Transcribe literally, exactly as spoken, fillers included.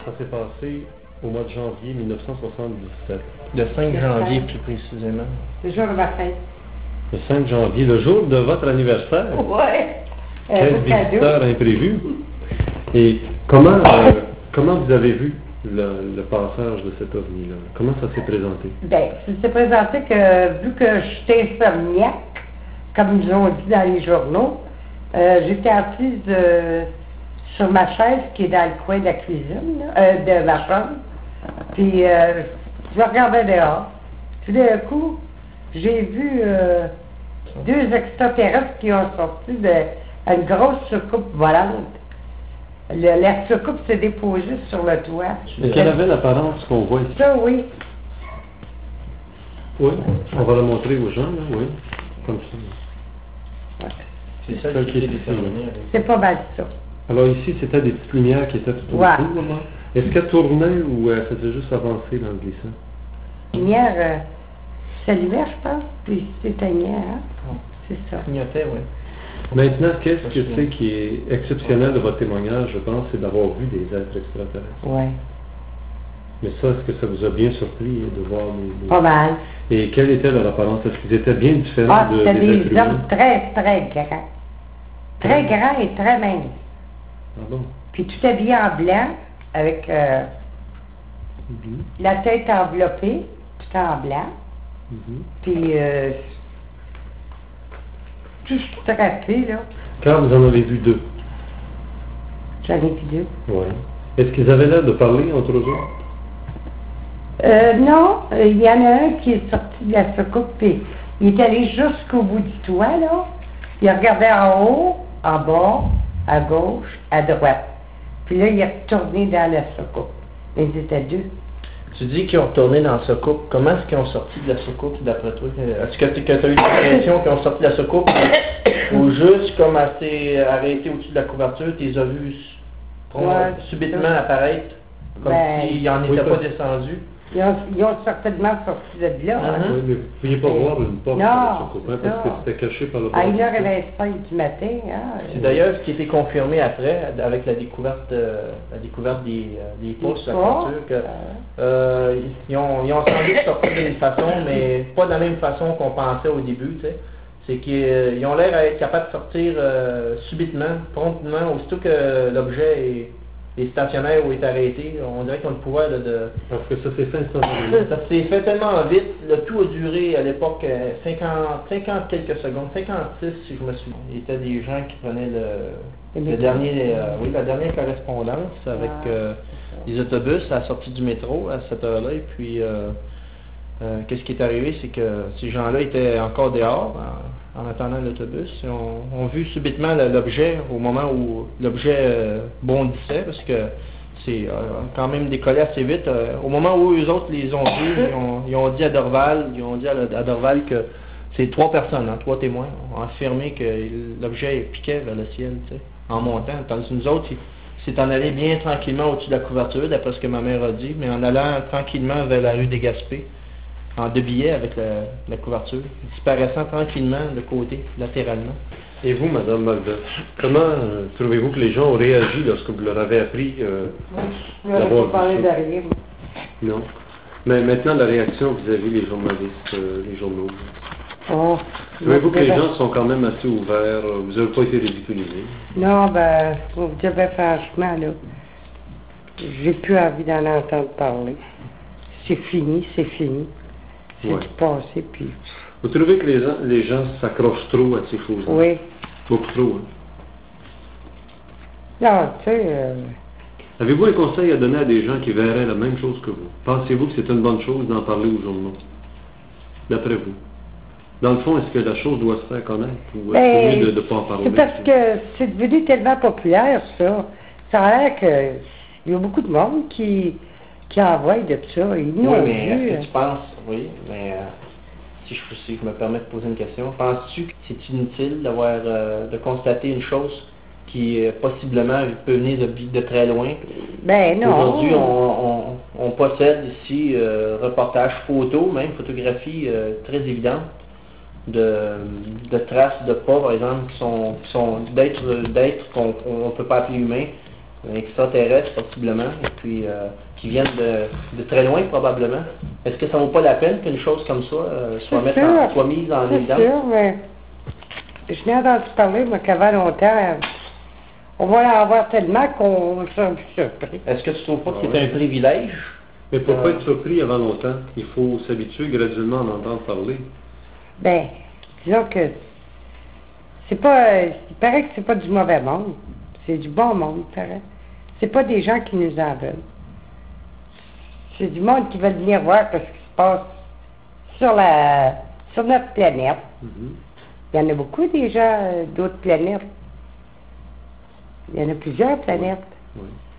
Ça s'est passé au mois de janvier mille neuf cent soixante-dix-sept. Le cinq janvier, plus précisément. Le jour de ma fête. Le cinq janvier, le jour de votre anniversaire. Ouais. Quel Euh, visiteur imprévu. Et comment, euh, comment vous avez vu le, le passage de cet ovni-là? Comment ça s'est présenté? Ben, ça s'est présenté que, vu que j'étais insomniaque, comme ils ont dit dans les journaux, euh, j'étais assise euh, sur ma chaise qui est dans le coin de la cuisine, là, euh, de ma chambre. Puis, euh, je regardais dehors. Puis d'un coup, j'ai vu euh, deux extraterrestres qui ont sorti d'une grosse soucoupe volante. Le, la soucoupe s'est déposée sur le toit. Et quelle avait l'apparence qu'on voit ici? Ça, oui. Oui, on va le montrer aux gens, là, oui. Comme ça. Ouais. C'est ça Ça qui qui est est ici, déterminé. là. C'est pas mal ça. Alors ici, c'était des petites lumières qui étaient tout autour. Ouais. Là. Est-ce qu'elle tournait ou elle faisait juste avancer dans le glissant? La lumière euh, s'allumait, je pense, puis s'éteignait, hein? C'est ça. Clignotait, oui. Maintenant, qu'est-ce que c'est qui est exceptionnel de votre témoignage, je pense, c'est d'avoir vu des êtres extraterrestres. Ouais. Mais ça, est-ce que ça vous a bien surpris hein, de voir des... des... Pas mal. Et quelle était leur apparence? Est-ce qu'ils étaient bien différents Ah, de, c'était des êtres des humains? hommes très, très grands. Très grands et très minces. Ah bon? Puis tout habillé en blanc, avec euh, Mhm. la tête enveloppée, tout en blanc. Mhm. Puis euh, tout strappé, là. Quand vous en avez vu deux? J'en ai vu deux. Oui. Est-ce qu'ils avaient l'air de parler entre eux? Euh, non, euh, il y en a un qui est sorti de la soucoupe, puis il est allé jusqu'au bout du toit, là. Il regardait en haut, en bas, à gauche, à droite. Puis là, il est retourné dans la soucoupe. Ils étaient deux. Tu dis qu'ils ont retourné dans la soucoupe. Comment est-ce qu'ils ont sorti de la soucoupe, d'après toi? Est-ce que tu as eu l'impression qu'ils ont sorti de la soucoupe ou juste comme elle s'est arrêtée au-dessus de la couverture, tu les as vus Ouais, subitement ça. apparaître comme Ben, s'ils n'en oui, étaient pas pas- descendus? Ils ont, ils ont certainement sorti de là. hein. Mhm. Oui, mais vous ne pouviez pas Et- voir une porte non, dans la soucoupe, hein, c'est parce que ça. c'était caché par le À une heure bord. et vingt-cinq du matin, hein. C'est d'ailleurs ce qui a été confirmé après, avec la découverte, euh, la découverte des, euh, des pouces de la Ah, clôture, que euh, euh, ils, ont, ils ont sans doute sorti d'une façon, mais pas de la même façon qu'on pensait au début, tu sais. C'est qu'ils euh, ils ont l'air à être capables de sortir euh, subitement, promptement, aussitôt que l'objet est, est stationnaire ou est arrêté. On dirait qu'ils ont le pouvoir de... de Parce que ça s'est fait instantanément. ça s'est fait tellement vite, le tout a duré à l'époque euh, cinquante, cinquante quelques secondes, cinquante-six si je me souviens. Il y était des gens qui prenaient le, le dernier, euh, oui, la dernière correspondance avec euh, les autobus à la sortie du métro à cette heure-là. Et puis, euh, euh, qu'est-ce qui est arrivé, c'est que ces gens-là étaient encore dehors en, en attendant l'autobus. Ils ont, ont vu subitement le- l'objet au moment où l'objet euh, bondissait, parce que c'est euh, quand même décollé assez vite. Euh, au moment où eux autres les ont vus, ils ont, ils ont dit à Dorval, ils ont dit à, à Dorval que c'est trois personnes, hein, trois témoins, ont affirmé que l'objet piquait vers le ciel, tu sais, en montant. Tandis que nous autres, il s'est en allé bien tranquillement au-dessus de la couverture, d'après ce que ma mère a dit, mais en allant tranquillement vers la rue des Gaspés, en deux billets avec la, la couverture, disparaissant tranquillement de côté, latéralement. Et vous, Madame Malda, comment euh, trouvez-vous que les gens ont réagi lorsque vous leur avez appris euh, je ne d'avoir pas parler vu de ça? rien. Non. Mais maintenant, la réaction vis-à-vis les journalistes, euh, les journaux. Oh, Trouvez-vous que les devais- gens sont quand même assez ouverts? euh, Vous n'avez pas été ridiculisés? Non, ben, vous devez franchement, là, j'ai plus envie d'en entendre parler. C'est fini, c'est fini. C'est Ouais. du passé, puis Vous trouvez que les gens, les gens s'accrochent trop à ces choses-là? oui. Beaucoup trop, hein? Non, tu sais, euh, Avez-vous un conseil à donner à des gens qui verraient la même chose que vous? Pensez-vous que c'est une bonne chose d'en parler aux journaux? D'après vous? Dans le fond, est-ce que la chose doit se faire connaître? Ou est-ce ben, mieux de ne pas en parler? c'est parce que c'est devenu tellement populaire, ça. Ça a l'air que il y a beaucoup de monde qui, qui envoie de ça. Ils nous Oui, ont mais vu. est-ce que tu penses, oui, mais euh, si, je, si je me permets de poser une question, penses-tu que c'est inutile d'avoir euh, de constater une chose qui euh, possiblement peut venir de, de très loin? Ben non. Aujourd'hui, on, on, on possède ici euh, reportages photos, même photographies euh, très évidentes de, de traces de pas, par exemple, qui sont, qui sont d'êtres d'êtres qu'on ne peut pas appeler humains, extraterrestres possiblement, et puis euh, qui viennent de, de très loin probablement. Est-ce que ça vaut pas la peine qu'une chose comme ça euh, soit, mettre en, soit mise en évidence? C'est sûr, mais je n'ai entendu parler, moi, qu'avant longtemps, on va en avoir tellement qu'on sera plus surpris. Est-ce que tu trouves pas que c'est un privilège? Mais pour ne euh, pas être surpris avant longtemps, il faut s'habituer graduellement à en entendre parler. Ben, disons que c'est pas, il paraît que c'est pas du mauvais monde, c'est du bon monde, il paraît. C'est pas des gens qui nous en veulent. C'est du monde qui veut venir voir ce qui se passe sur la, sur notre planète. Mm-hmm. Il y en a beaucoup déjà d'autres planètes. Il y en a plusieurs planètes. Oui. Oui.